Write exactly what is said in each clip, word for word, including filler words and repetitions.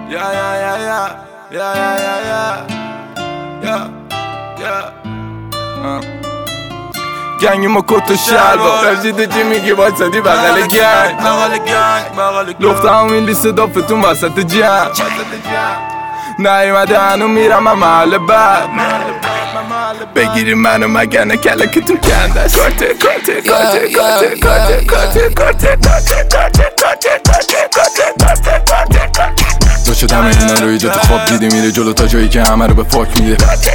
Yeah, yeah, yeah, yeah. Yeah, yeah, yeah, yeah. Yeah, yeah. گنگ ما کت و شلوار رفتی چی میگی واسدی بغل گنگ بغل گنگ بغل گنگ لخته همین لیست دافتون وسط جمع نیومده هنو میرم من محل بعد بگیری منو مگر نه کلکتون کنده است کارته کارته کارته کارته کارته کارته کارته کارته کارته کارته کارته کارته دو شدم اینا رو ایجا تو خواب دیده میره جلو تا جایی که همه رو به فاک میده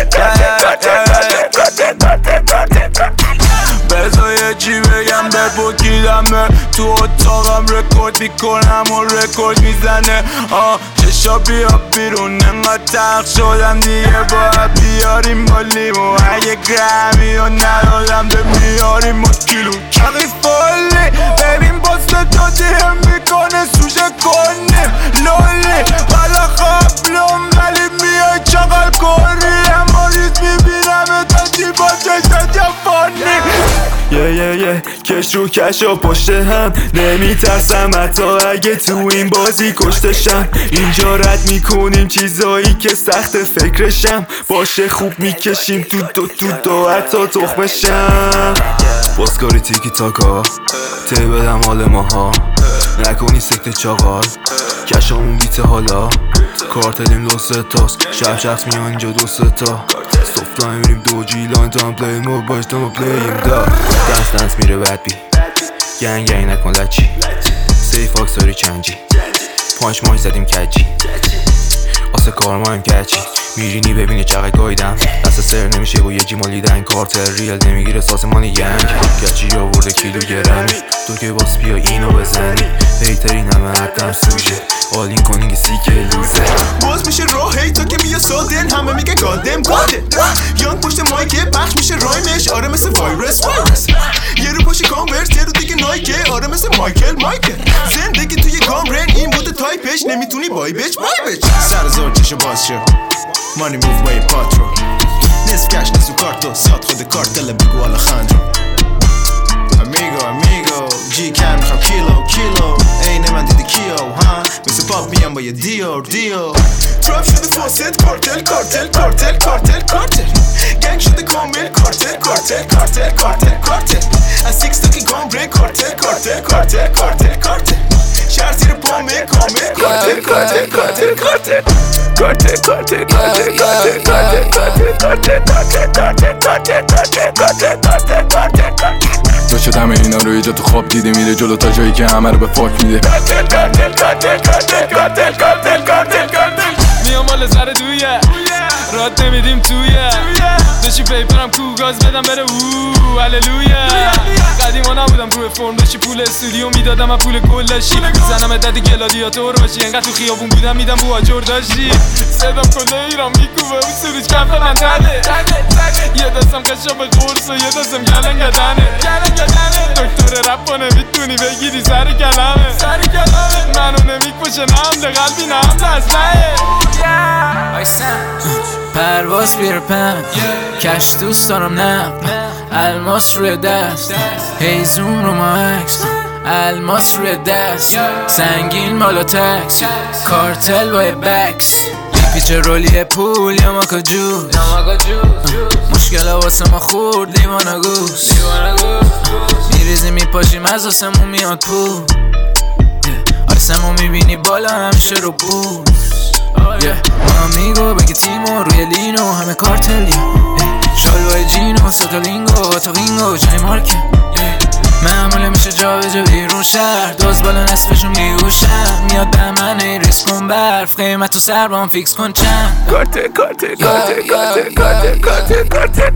بذار یه چی بگم در بکیدمه تو اتاقم رکورد میکنم و رکورد میزنه آه چشا بیا بیرون انقدر تخت شدم دیگه باید بیاریم با لیمو اگه گرمی و ندادم به میاریم با کیلو کقی فالی ببین باست دادیم میکنه سوشه کنیم لالی بلا قبلم ولی میای چقل کاری اما ریز میبینم تا با چشت جفانی یه یه یه کش رو کش و پشت هم نمیترسم حتی اگه تو این بازی کشتشم اینجا رد میکنیم چیزایی که سخت فکرشم باشه خوب میکشیم تو دو تو دو حتی تخمشم بازکاری تیکی تاکا ته بدم حال ماها نکنی سکت چاقال کشامون بیته حالا کارتلیم دو سه تاست شب شخص میان اینجا دو سه تا سفت میریم دو جیلان تا هم پلیم و باش تا ما پلیم دا دنس دنس میره بد بی گنگ گنگ نکن لچی سیف آکس داری چنجی پانچ ماهی زدیم کجی آسه کار ماهیم کچی میرینی ببینی چقدر گایدم دست سر نمیشه و یه جی مالیدن کارتر ریل نمیگیره ساسمانی گنگ کچی آورده کیلو گرمی تو که باس بیا اینو بزنی هیترین همه حدم سوژه آلین کنینگ سیکه لوزه باز میشه راه هی تا که میاد سادن همه میگه گادم گاده یان پشت مایکه پخش میشه رایمش آره مثل وایرس وایرس یه رو پاشی کانورس یه رو دیگه نایکه آره مثل مایکل مایکل زندگی توی کامرن این بوده تایپش نمیتونی بای بچ بای بچ سر زور چشو باز شو مانی موف وی پاترو نصف کش نصف کارتو سات خود کارتل بگو آلخاندرو امیگو امیگو جی کم میخوام کیلو کیلو اینه من دیده کیو ها مثل پاپ میام با یه دیور دیو تراپ شده فاسد کارتل کارتل کارتل کارتل کارتل گنگ شده کامل کارتل کارتل کارتل کارتل کارتل از سیکس تاکی گام برین کارتل کارتل کارتل کارتل کارتل شهر زیر پامه کامل کارتل کارتل کارتل کارتل کارتل کارتل کارتل کارتل کارتل کارتل کارتل کارتل کارتل کارتل کارتل کارتل کارتل دو شدم اینا رو ایجا تو خواب دیده میره جلو تا جایی که همه رو به فاک میده کارتل کارتل کارتل کارتل کارتل کارتل کارتل کارتل میام مال زره دویه راد نمیدیم تویه داشتی پیپرم کو گاز بدم بره اوه هللویا قدیما نبودم روی فرم داشتی پول استودیو میدادم و پول کلاشی زنم دادی گلادیاتور باشی انقدر تو خیابون بودم میدم بو آجور داشتی صدام کله ایران میکوبه و سروش کف من تنه یه دستم قشا به قرص و یه دستم گلنگ دنه دکتر رپ و نمیتونی بگیری سر کلمه منو نمیکشه نمده قلبی نمده اصله پرواز بیر پن کش دوست دارم نه الماس روی دست هیزون رو ماکس الماس روی دست سنگین مالا تکس کارتل با بکس پیچه رولی پول یا ماکا جوز مشکل واسه ما خورد لیوان و گوز میریزی میپاشیم از آسمون میاد پول آسمون میبینی بالا همیشه رو بوز آمیگو بگی تیمو روی لینو همه کارتلی شالوهای جینو ساتالینگو تاقینگو جای مارکه معموله میشه جا به جا بیرون شهر دوز بالا نصفشون میگوشن میاد به من ای ریسک کن برف قیمت و سر با هم فیکس کن چند کارته کارته کارته کارته کارته کارته کارته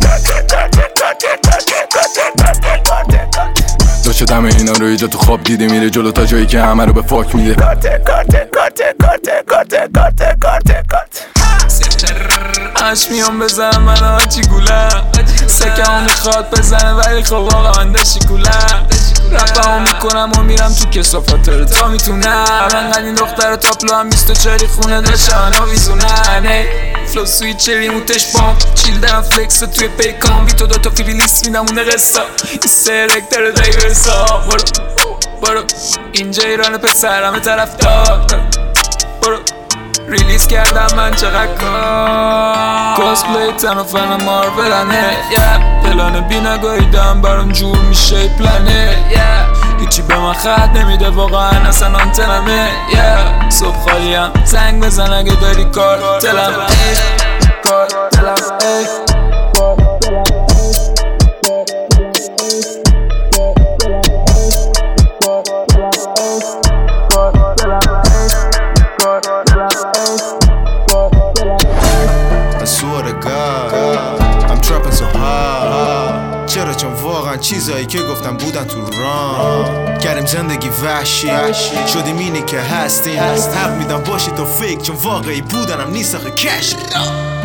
دو شدم اینا رو ایجا تو خواب دیده میره جلو تا جایی که همه رو به فاک میده کارته کارته کارته کارته کارته کارته کارته کارته اش میام بزنم من آجی گوله سکه هم میخواد بزنه ولی خب آقا من داشتی گوله رپه هم میکنم و میرم تو کسافات رو تا میتونم انقدر این دختر تاپلو هم بیست و چاری خونه داشتن و ویزونن فلو سویت چری موتش بام چیل دارم فلکس توی پیکام بی تو دوتا فیلی لیست میدم اونه قصه این سرک داره دیورسا برو برو اینجا ایران پسر همه طرف دار برو ریلیز کردم من چقدر کار کاسپلی تن و فن مارولنه yeah. پلان بی نگاهیدم برام جور میشه پلنه yeah. هیچی به من خط نمیده واقعا اصلا آنتنمه yeah. صبح خالیم زنگ بزن اگه داری کار دلم ای کار دلم ای چرا چون واقعا چیزایی که گفتم بودن تو ران کردیم زندگی وحشی شدیم اینی که هستیم حق میدم باشی تو فکر چون واقعی بودنم نیست آخه کش